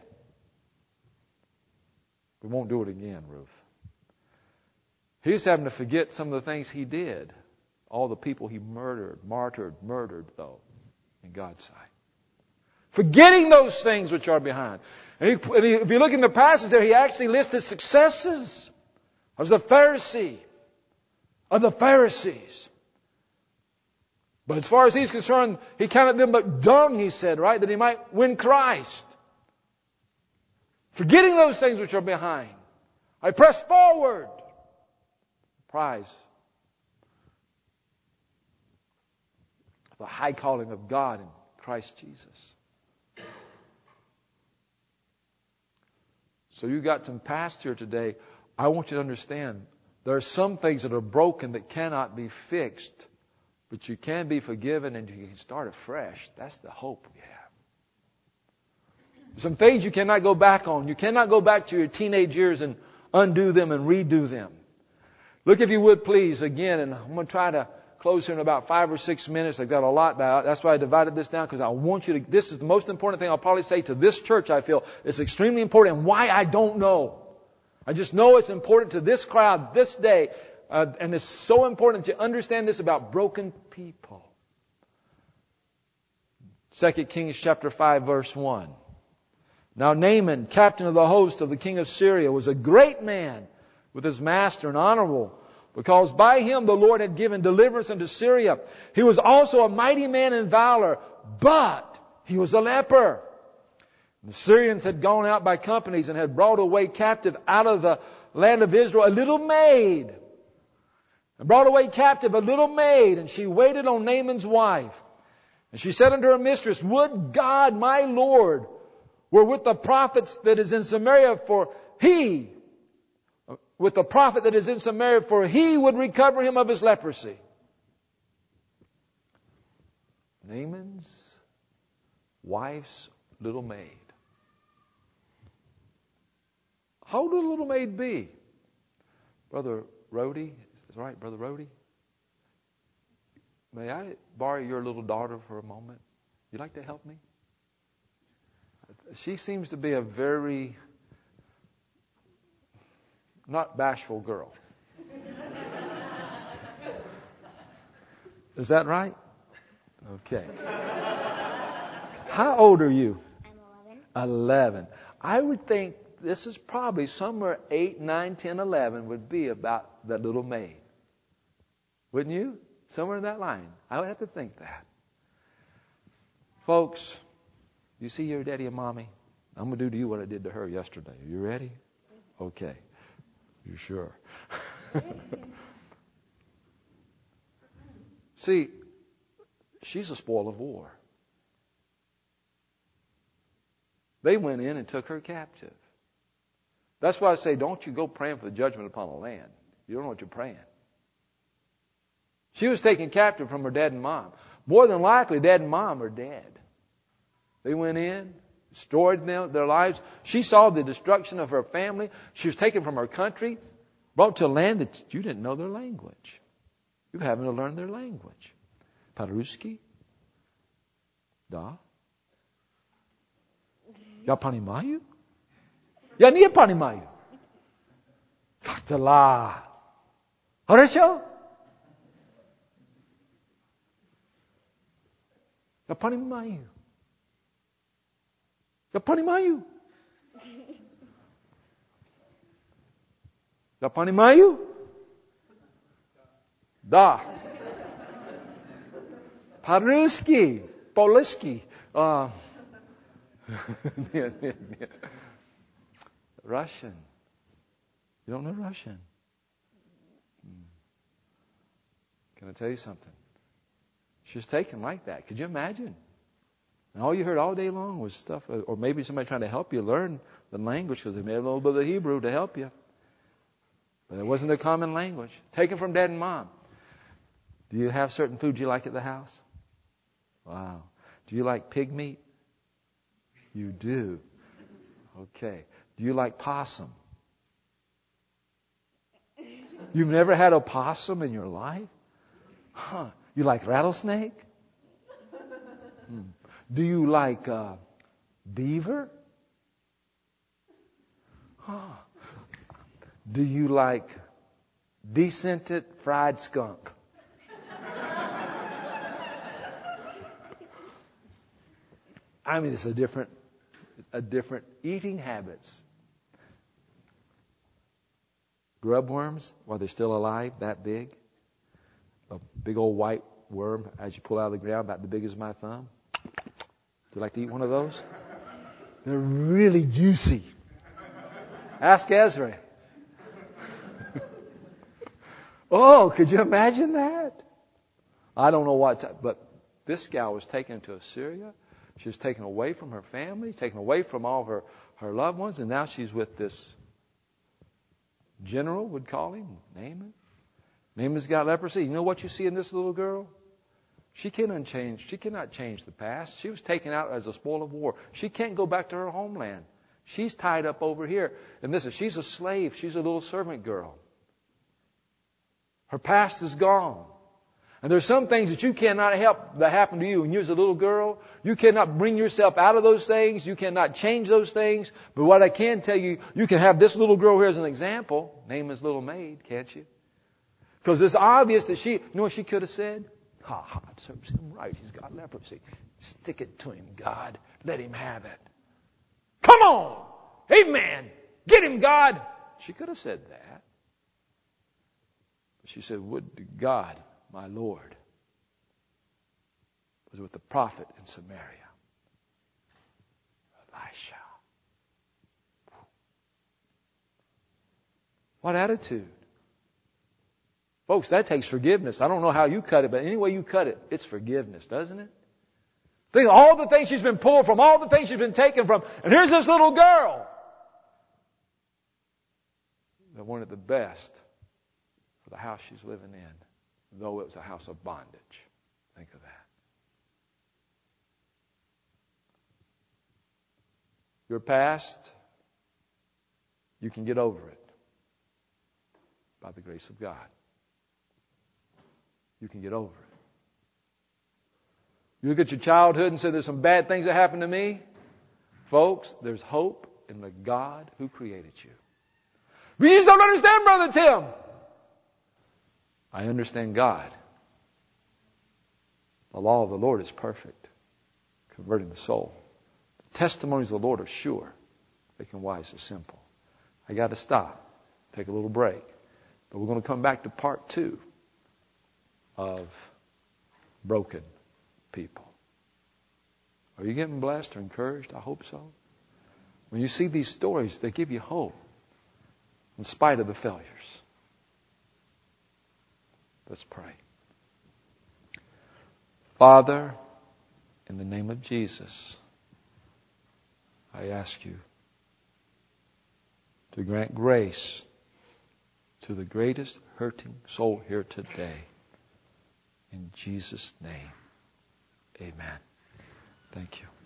We won't do it again, Ruth. He's having to forget some of the things he did. All the people he murdered, martyred, murdered, though, in God's sight. Forgetting those things which are behind. And, he, and he, if you look in the passage there, he actually lists his successes. I was a Pharisee of the Pharisees. But as far as he's concerned, he counted them but dung, he said, right? That he might win Christ. Forgetting those things which are behind. I press forward. Prize. The high calling of God in Christ Jesus. So you got some past here today. I want you to understand, there are some things that are broken that cannot be fixed. But you can be forgiven and you can start afresh. That's the hope we have. Some things you cannot go back on. You cannot go back to your teenage years and undo them and redo them. Look, if you would, please, again, and I'm going to try to close here in about five or six minutes. I've got a lot about it. That's why I divided this down, because I want you to, this is the most important thing I'll probably say to this church, I feel. It's extremely important. And why, I don't know. I just know it's important to this crowd this day. Uh, and it's so important to understand this about broken people. Second Kings chapter five, verse one. Now Naaman, captain of the host of the king of Syria, was a great man with his master and honorable, because by him the Lord had given deliverance unto Syria. He was also a mighty man in valor, but he was a leper. The Syrians had gone out by companies and had brought away captive out of the land of Israel a little maid. And brought away captive a little maid, and she waited on Naaman's wife. And she said unto her mistress, would God, my Lord, were with the prophets that is in Samaria, for he, with the prophet that is in Samaria, for he would recover him of his leprosy. Naaman's wife's little maid. How old would a little maid be? Brother Rhodey? Is that right, Brother Rhodey? May I borrow your little daughter for a moment? You'd like to help me? She seems to be a very not bashful girl. Is that right? Okay. How old are you? I'm eleven. Eleven. I would think this is probably somewhere eight, nine, ten, eleven would be about that little maid. Wouldn't you? Somewhere in that line. I would have to think that. Folks, you see your daddy and mommy? I'm going to do to you what I did to her yesterday. Are you ready? Okay. You sure? See, she's a spoil of war. They went in and took her captive. That's why I say, don't you go praying for the judgment upon the land. You don't know what you're praying. She was taken captive from her dad and mom. More than likely, dad and mom are dead. They went in, destroyed them, their lives. She saw the destruction of her family. She was taken from her country, brought to a land that you didn't know their language. You're having to learn their language. Paruski? Da? Ja понимаю? Я не понимаю. Как-то Хорошо? Я понимаю. Я понимаю. Я понимаю? Да. По-русски. По-русски. Uh, Russian. You don't know Russian? Can I tell you something? She was taken like that. Could you imagine? And all you heard all day long was stuff, or maybe somebody trying to help you learn the language because they made a little bit of Hebrew to help you. But it wasn't a common language. Taken from dad and mom. Do you have certain foods you like at the house? Wow. Do you like pig meat? You do. Okay. Do you like possum? You've never had a possum in your life? Huh. You like rattlesnake? Hmm. Do you like uh, beaver? Huh. Do you like descented fried skunk? I mean, it's a different, a different eating habits. Grub worms, while they're still alive, that big. A big old white worm, as you pull out of the ground, about the big as my thumb. Do you like to eat one of those? They're really juicy. Ask Ezra. Oh, could you imagine that? I don't know what, type, but this gal was taken to Assyria. She was taken away from her family, taken away from all her, her loved ones, and now she's with this general, would call him, Naaman. Naaman's got leprosy. You know what you see in this little girl? She cannot change. She cannot change the past. She was taken out as a spoil of war. She can't go back to her homeland. She's tied up over here. And listen, she's a slave. She's a little servant girl. Her past is gone. And there's some things that you cannot help that happened to you when you was a little girl. You cannot bring yourself out of those things. You cannot change those things. But what I can tell you, you can have this little girl here as an example. Naaman's little maid, can't you? Because it's obvious that she, you know what she could have said? Ha ha, it serves him right. He's got leprosy. Stick it to him, God. Let him have it. Come on! Amen! Get him, God! She could have said that. But she said, would to God, my Lord, was with the prophet in Samaria. Elisha. What attitude? Folks, that takes forgiveness. I don't know how you cut it, but any way you cut it, it's forgiveness, doesn't it? Think of all the things she's been pulled from, all the things she's been taken from, and here's this little girl that wanted the best for the house she's living in, though it was a house of bondage. Think of that. Your past, you can get over it by the grace of God. You can get over it. You look at your childhood and say, there's some bad things that happened to me. Folks, there's hope in the God who created you. But you just don't understand, Brother Tim. I understand God. The law of the Lord is perfect, converting the soul. The testimonies of the Lord are sure, making wise the simple. I got to stop, take a little break. But we're going to come back to part two of broken people. Are you getting blessed or encouraged? I hope so. When you see these stories, they give you hope in spite of the failures. Let's pray. Father, in the name of Jesus, I ask you to grant grace to the greatest hurting soul here today. In Jesus' name, amen. Thank you.